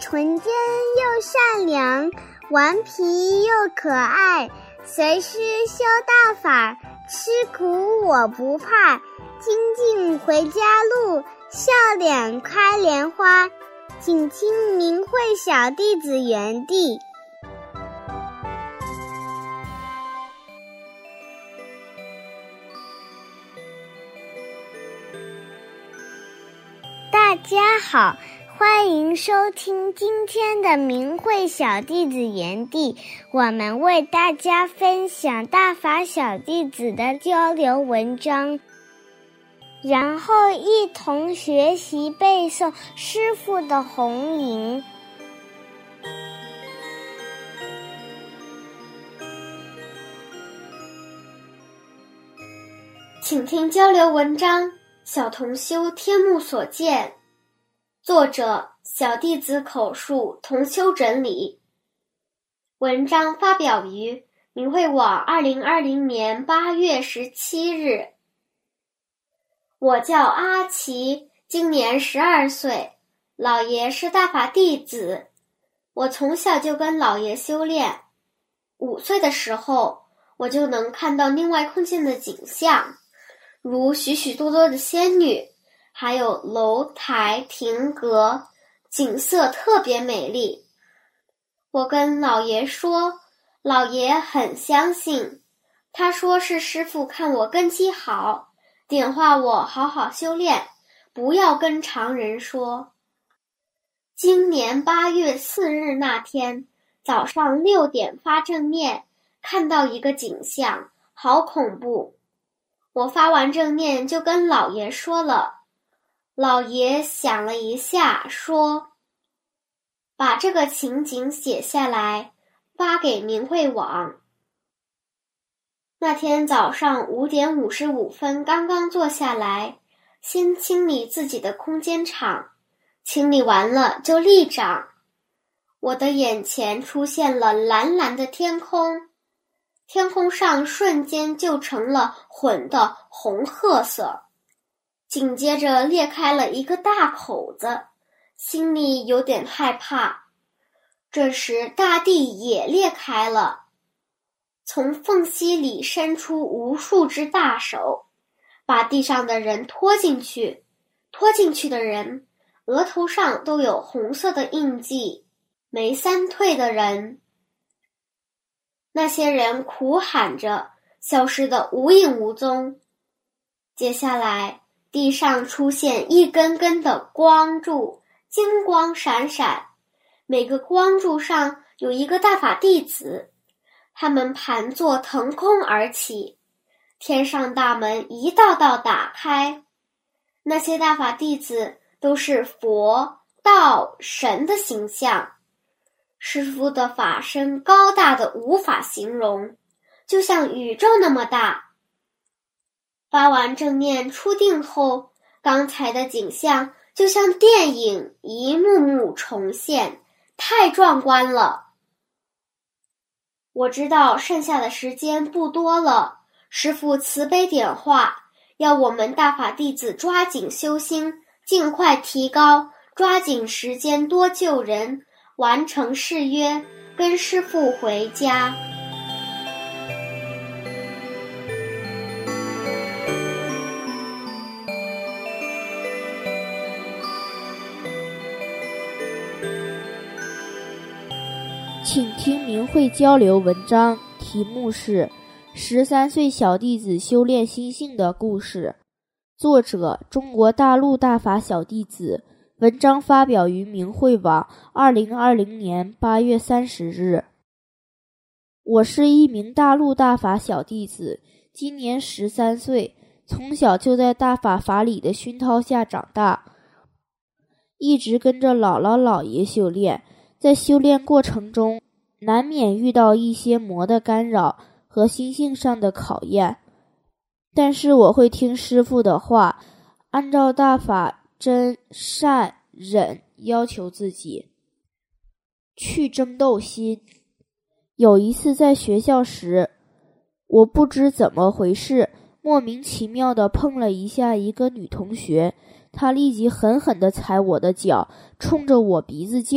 纯真又善良，顽皮又可爱，随师修大法，吃苦我不怕，精进回家路，笑脸开莲花。请听明慧小弟子园地。大家好，欢迎收听今天的明慧小弟子园地，我们为大家分享大法小弟子的交流文章，然后一同学习背诵师父的弘吟。 请听交流文章，小同修天目所见，作者小弟子口述，同修整理。文章发表于明慧网2020年8月17日。我叫阿奇，今年12岁，老爷是大法弟子。我从小就跟老爷修炼，5岁的时候，我就能看到另外空间的景象，如许许多多的仙女，还有楼台亭阁，景色特别美丽。我跟老爷说，老爷很相信，他说是师父看我根基好，点化我好好修炼，不要跟常人说。今年8月4日那天早上6点发正念，看到一个景象，好恐怖。我发完正念就跟老爷说了，老爷想了一下说，把这个情景写下来发给明慧网。那天早上5点55分刚刚坐下来，先清理自己的空间场，清理完了就立掌。我的眼前出现了蓝蓝的天空，天空上瞬间就成了混的红褐色，紧接着裂开了一个大口子，心里有点害怕。这时大地也裂开了，从缝隙里伸出无数只大手，把地上的人拖进去，拖进去的人额头上都有红色的印记，没3退的人。那些人苦喊着，消失得无影无踪。接下来地上出现一根根的光柱，金光闪闪，每个光柱上有一个大法弟子，他们盘坐腾空而起，天上大门一道道打开。那些大法弟子都是佛、道、神的形象，师父的法身高大的无法形容，就像宇宙那么大。发完正念出定后，刚才的景象就像电影一幕幕重现，太壮观了。我知道剩下的时间不多了，师父慈悲点化，要我们大法弟子抓紧修心，尽快提高，抓紧时间多救人，完成誓约，跟师父回家。 请听明慧交流文章，题目是13岁小弟子修炼心性的故事，作者中国大陆大法小弟子，文章发表于明慧网2020年8月30日。我是一名大陆大法小弟子，今年13岁，从小就在大法法理的熏陶下长大，一直跟着姥姥姥爷修炼。在修炼过程中，难免遇到一些魔的干扰和心性上的考验，但是我会听师父的话，按照大法真善忍要求自己，去争斗心。有一次在学校时，我不知怎么回事，莫名其妙地碰了一下一个女同学，她立即狠狠地踩我的脚，冲着我鼻子叫，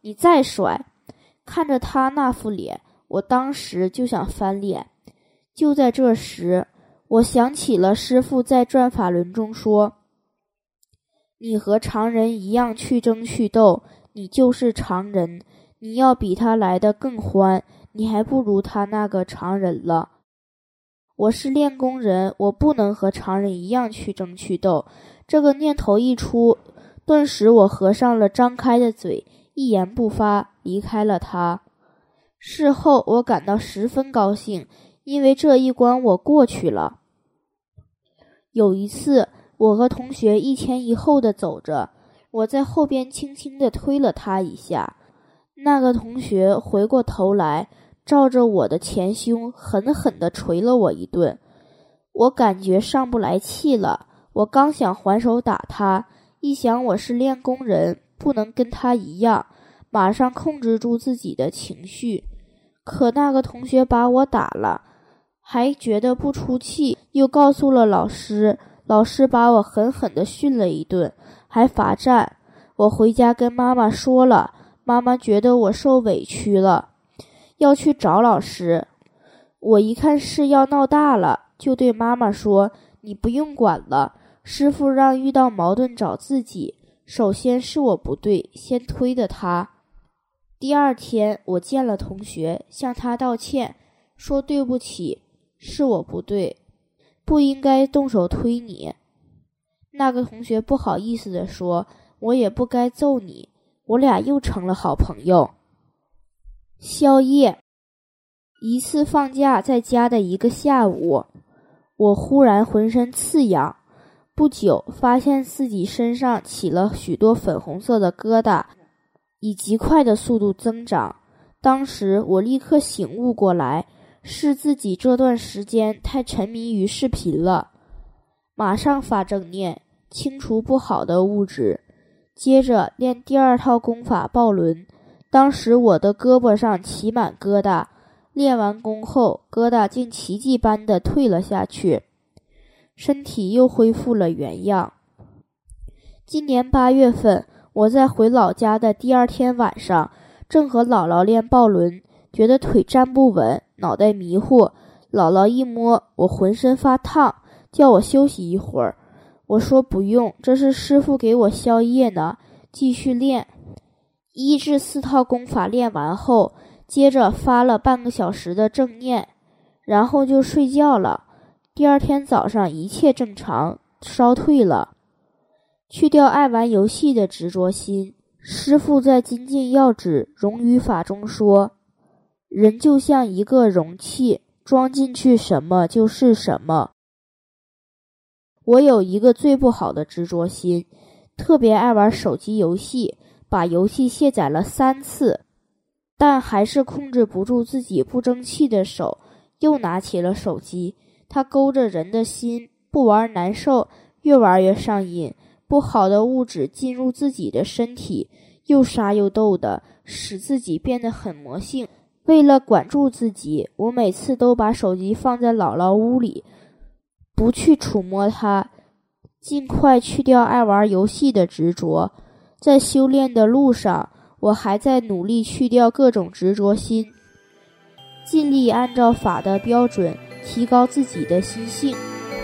你再甩！”看着他那副脸，我当时就想翻脸。就在这时，我想起了师父在转法轮中说：“你和常人一样去争去斗，你就是常人。你要比他来得更欢，你还不如他那个常人了。我是练功人，我不能和常人一样去争去斗。”这个念头一出，顿时我合上了张开的嘴，一言不发，离开了他。事后我感到十分高兴，因为这一关我过去了。有一次，我和同学一前一后的走着，我在后边轻轻地推了他一下，那个同学回过头来，照着我的前胸狠狠地捶了我一顿。我感觉上不来气了，我刚想还手打他，一想我是练功人，不能跟他一样，马上控制住自己的情绪。可那个同学把我打了，还觉得不出气，又告诉了老师，老师把我狠狠地训了一顿，还罚站。我回家跟妈妈说了，妈妈觉得我受委屈了，要去找老师。我一看事要闹大了，就对妈妈说：“你不用管了，师父让遇到矛盾找自己，首先是我不对，先推的他。”第二天我见了同学，向他道歉，说对不起，是我不对，不应该动手推你。那个同学不好意思地说：“我也不该揍你。”我俩又成了好朋友。宵夜。一次放假在家的一个下午，我忽然浑身刺痒，不久发现自己身上起了许多粉红色的疙瘩，以极快的速度增长。当时我立刻醒悟过来，是自己这段时间太沉迷于视频了，马上发正念，清除不好的物质，接着练第二套功法抱轮。当时我的胳膊上起满疙瘩，练完功后，疙瘩竟奇迹般的退了下去，身体又恢复了原样。今年8月份，我在回老家的第二天晚上，正和姥姥练抱轮，觉得腿站不稳，脑袋迷糊。姥姥一摸我浑身发烫，叫我休息一会儿。我说不用，这是师父给我宵夜呢，继续练。1至4套功法练完后，接着发了半个小时的正念，然后就睡觉了。第二天早上一切正常，烧退了。去掉爱玩游戏的执着心。师父在精进要旨容语法中说，人就像一个容器，装进去什么就是什么。我有一个最不好的执着心，特别爱玩手机游戏，把游戏卸载了3次，但还是控制不住自己不争气的手，又拿起了手机。它勾着人的心，不玩难受，越玩越上瘾，不好的物质进入自己的身体，又杀又斗的，使自己变得很魔性。为了管住自己，我每次都把手机放在姥姥屋里，不去触摸它，尽快去掉爱玩游戏的执着。在修炼的路上，我还在努力去掉各种执着心，尽力按照法的标准提高自己的心性。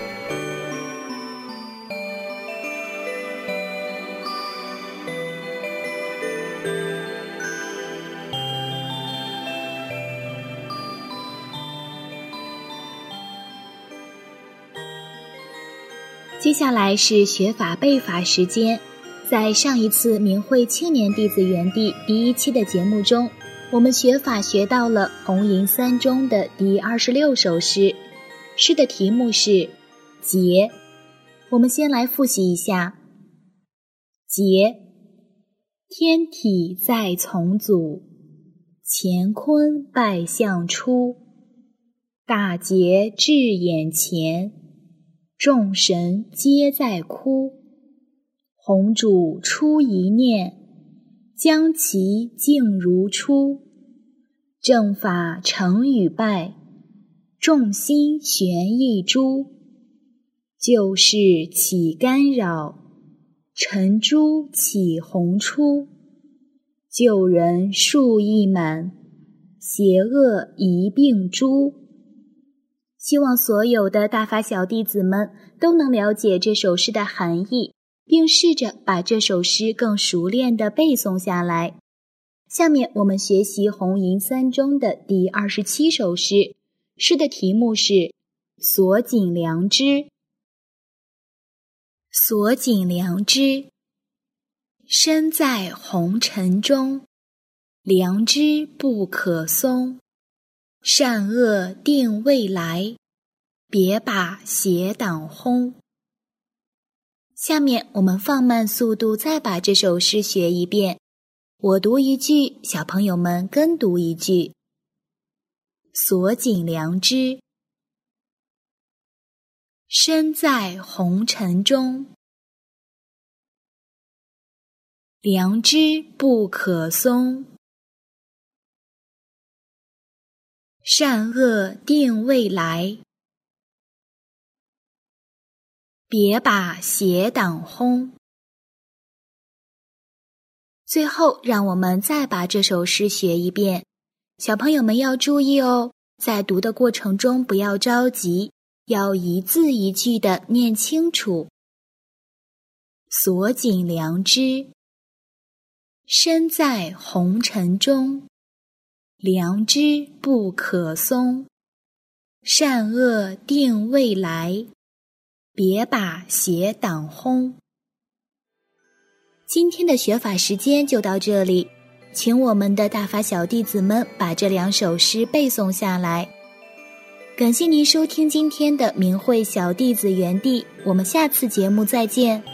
接下来是学法背法时间。在上一次明慧青年弟子园地第1期的节目中，我们学法学到了红银三中的第26首诗，诗的题目是劫。我们先来复习一下。劫，天体在从祖，乾坤拜相出，大劫至眼前，众神皆在哭。弘主出一念，将其静如初。正法成与败，众心悬一株。旧事起干扰，尘珠起红出。 救人数亿满，邪恶一并诛。希望所有的大法小弟子们都能了解这首诗的含义，并试着把这首诗更熟练地背诵下来。下面我们学习红银三中的第27首诗，诗的题目是锁紧良枝。锁紧良枝，身在红尘中，良知不可松。善恶定未来，别把邪党轰。下面我们放慢速度，再把这首诗学一遍。我读一句，小朋友们跟读一句。锁紧良枝，身在红尘中，良知不可松。善恶定未来，别把邪党轰。最后，让我们再把这首诗学一遍。小朋友们要注意哦，在读的过程中不要着急，要一字一句地念清楚。锁紧良枝，身在红尘中，良知不可松。善恶定未来，别把邪党轰。今天的学法时间就到这里，请我们的大法小弟子们把这2首诗背诵下来。感谢您收听今天的明慧小弟子园地，我们下次节目再见。